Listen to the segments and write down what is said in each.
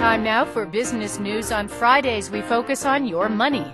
Time now for business news. On Fridays, we focus on your money.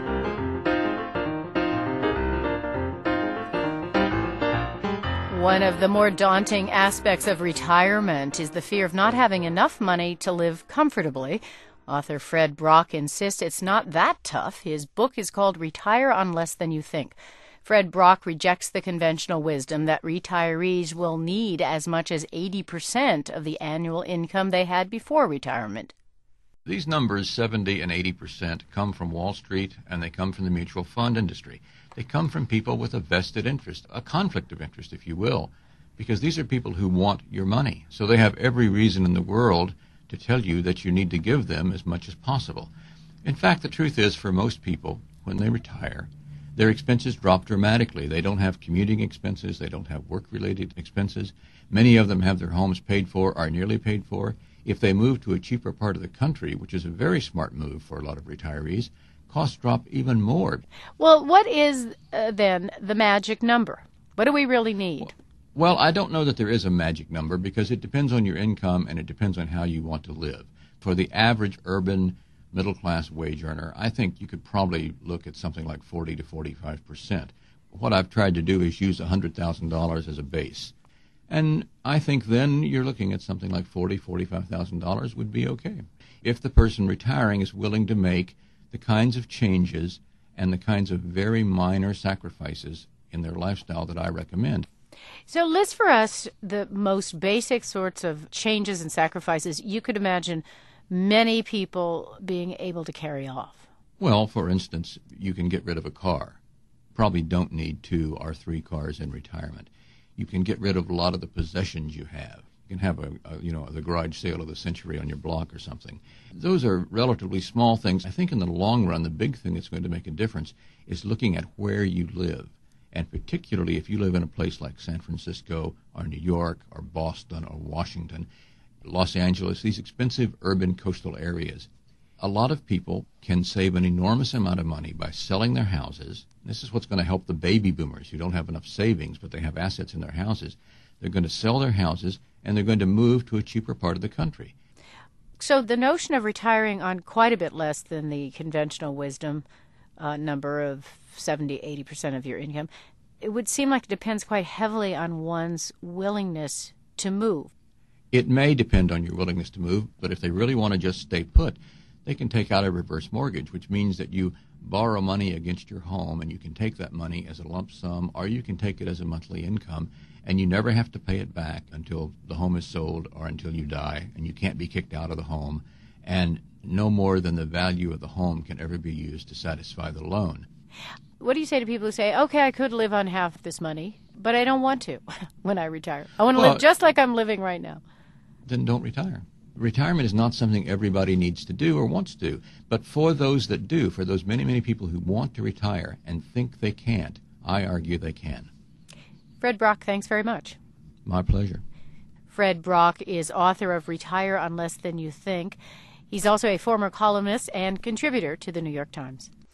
One of the more daunting aspects of retirement is the fear of not having enough money to live comfortably. Author Fred Brock insists it's not that tough. His book is called Retire on Less Than You Think. Fred Brock rejects the conventional wisdom that retirees will need as much as 80% of the annual income they had before retirement. These numbers, 70 and 80%, come from Wall Street and they come from the mutual fund industry. They come from people with a vested interest, a conflict of interest, if you will, because these are people who want your money. So they have every reason in the world to tell you that you need to give them as much as possible. In fact, the truth is, for most people, when they retire, their expenses drop dramatically. They don't have commuting expenses. They don't have work-related expenses. Many of them have their homes paid for, are nearly paid for. If they move to a cheaper part of the country, which is a very smart move for a lot of retirees, costs drop even more. Well, what is then the magic number? What do we really need? Well, I don't know that there is a magic number because it depends on your income and it depends on how you want to live. For the average urban middle-class wage earner, I think you could probably look at something like 40 to 45%. What I've tried to do is use $100,000 as a base. And I think then you're looking at something like $40,000, $45,000 would be okay. If the person retiring is willing to make the kinds of changes and the kinds of very minor sacrifices in their lifestyle that I recommend. So list for us the most basic sorts of changes and sacrifices you could imagine many people being able to carry off. Well, for instance, you can get rid of a car. Probably don't need 2 or 3 cars in retirement. You can get rid of a lot of the possessions you have. You can have the garage sale of the century on your block or something. Those are relatively small things. I think in the long run, the big thing that's going to make a difference is looking at where you live. And particularly if you live in a place like San Francisco or New York or Boston or Washington, Los Angeles, these expensive urban coastal areas, a lot of people can save an enormous amount of money by selling their houses. This is what's going to help the baby boomers who don't have enough savings, but they have assets in their houses. They're going to sell their houses, and they're going to move to a cheaper part of the country. So the notion of retiring on quite a bit less than the conventional wisdom number of 70, 80% of your income, it would seem like it depends quite heavily on one's willingness to move. It may depend on your willingness to move, but if they really want to just stay put, they can take out a reverse mortgage, which means that you borrow money against your home, and you can take that money as a lump sum, or you can take it as a monthly income, and you never have to pay it back until the home is sold or until you die, and you can't be kicked out of the home, and no more than the value of the home can ever be used to satisfy the loan. What do you say to people who say, okay, I could live on half this money, but I don't want to when I retire. I want to live just like I'm living right now. Then don't retire. Retirement is not something everybody needs to do or wants to do. But for those that do, for those many, many people who want to retire and think they can't, I argue they can. Fred Brock, thanks very much. My pleasure. Fred Brock is author of Retire on Less Than You Think. He's also a former columnist and contributor to the New York Times.